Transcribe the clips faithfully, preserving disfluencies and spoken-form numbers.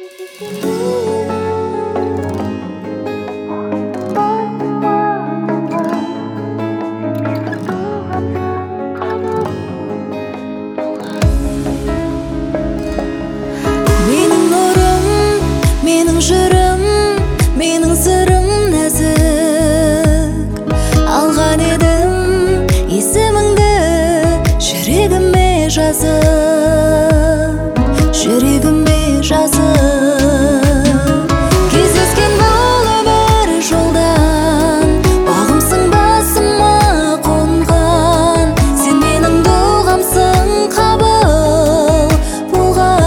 Жырым, менің сырым нәзік. Алған едім есіміңді жүрегіме жазып, жүрегіме жазып. Кездескен бұл өмір жолдан, бағымсың басыма қонған. Сен менің дұғамсың, қабыл болған.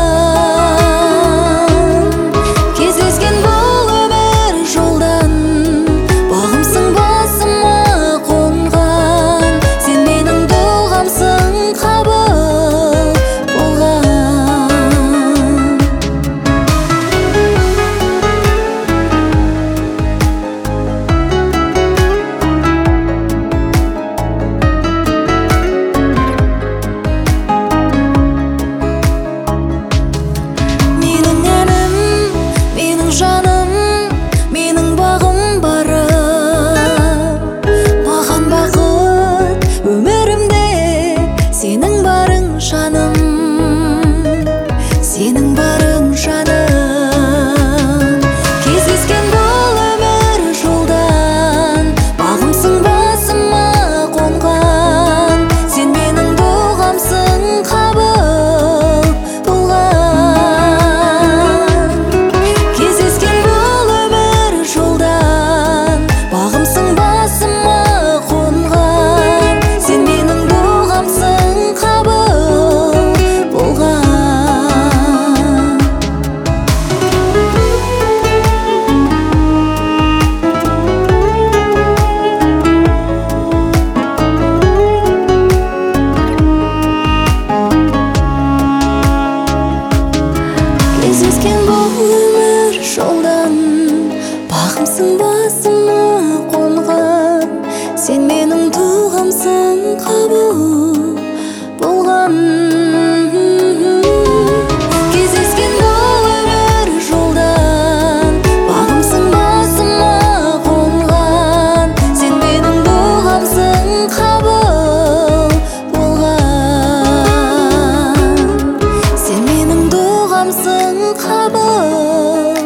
Жаным, менің бағым бары, маған бақыт өмірімде сенің барың жаным, сенің барың жаным. Кездескен бұл өмір жолдан, бағымсың басыма қонған. Сен менің дұғамсың, қабыл болған. Бағымсың басыма қонған. Сен менің дұғамсың, қабыл болған. Кездескен бұл өмір жолдан, бағымсың басыма қонған. Сен менің дұғамсың, қабыл болған. Кездескен бұл өмір жолдан, бағымсың басыма қонған. Сен менің дұғамсың, қабыл болған. Сен менің дұғамсың, қабыл